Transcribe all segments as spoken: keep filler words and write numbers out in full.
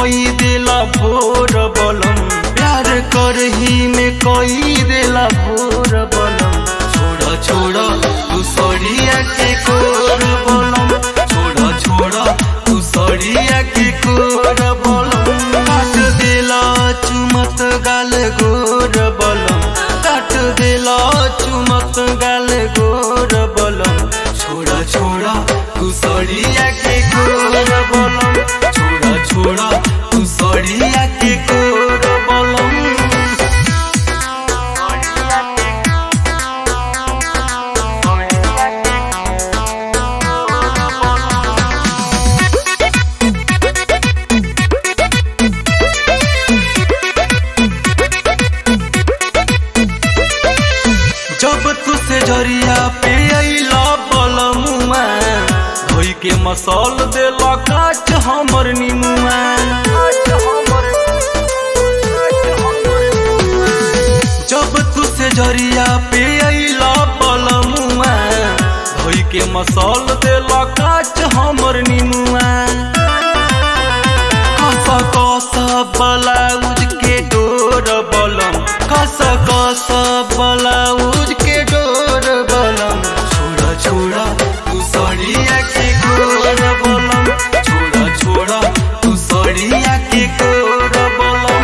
कोई देला भोर बलम, प्यार करही में कोई देला भोर बलम। छोड़ा छोड़ा तू सड़िया के कोर बलम, छोड़ा छोड़ा तू सड़िया के कोर बलम। काट देला चुमत गाल गोर बलम, काट देला चुमत गाल गोर बलम। छोड़ा छोड़ा तू सड़िया के कोर बलम, छोड़ा छोड़ा तू सड़िया के कोर बलम। जब तुसे जरिया पे अइला बलमुआ, धोई के मसल देला काच हमर निमुआ। जब तुसे जरिया पे अइला बलमुआ, धोई के मसल देला काच हमर निमुआ। कसा कसा ब्लाउज के डोर बलम, कसा कसा ब्लाउज के डोर बलम। छोड़ा छोड़ा तू सड़िया के कोर बलम, छोड़ा छोड़ा तू सड़िया के कोर बलम।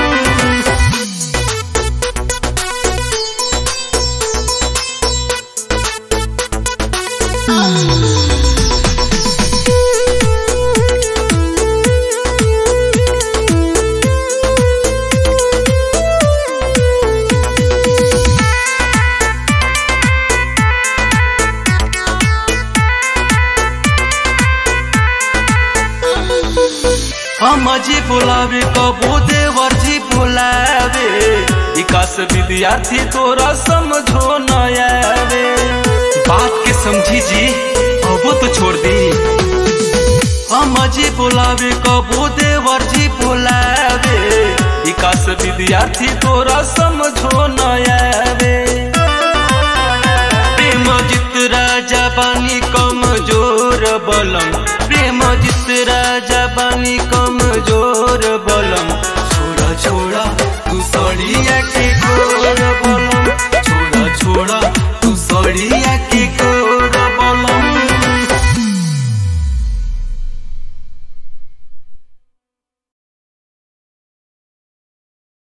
अम्माजी बोलावे कबो देवर जी बोलावे, विकास विद्यार्थी तोरा समझो न आवे। बात के समझी जी अब तो छोड़ दी। अम्माजी बोलावे कबो देवर जी बोलावे, विकास विद्यार्थी तोरा समझो न आवे। प्रेम जित राजा बानी कमजोर बलम, प्रेम जित राजा बानी